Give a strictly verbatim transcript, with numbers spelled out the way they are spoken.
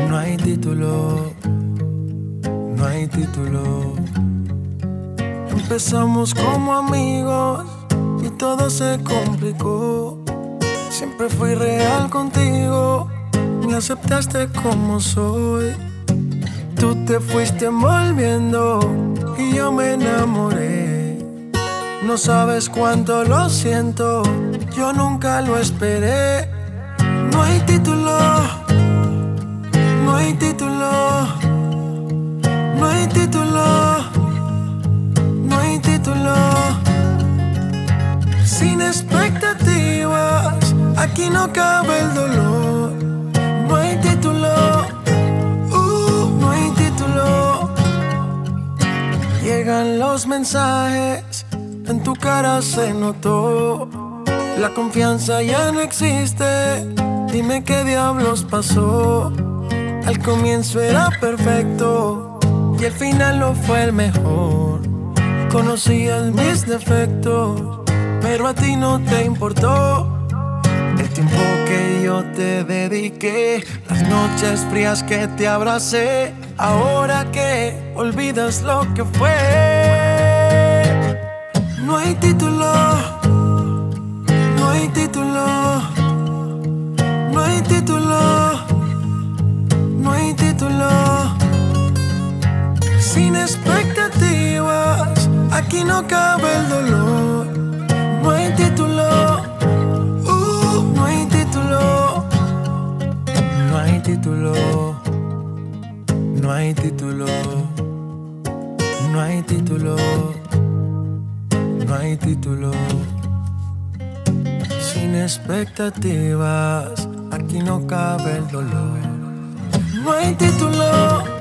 No hay título, no hay título. Empezamos como amigos y todo se complicó. Siempre fui real contigo, me aceptaste como soy. Tú te fuiste envolviendo y yo me enamoré. No sabes cuánto lo siento, yo nunca lo esperé. No hay título, no hay título, no hay título, no hay título. Sin expectativas, aquí no cabe el dolor. No hay título, uh, no hay título. Llegan los mensajes, en tu cara se notó. La confianza ya no existe, dime qué diablos pasó. Al comienzo era perfecto y el final no fue el mejor. Conocías mis defectos, pero a ti no te importó. El tiempo que yo te dediqué, las noches frías que te abracé. Ahora que olvidas lo que fue. No hay título, no hay título, no hay título, no hay título. Sin expectativas, aquí no cabe el dolor. No hay título, uh, no hay título, no hay título, no hay título, no hay título, no hay título. Sin expectativas, aquí no cabe el dolor. No hay título.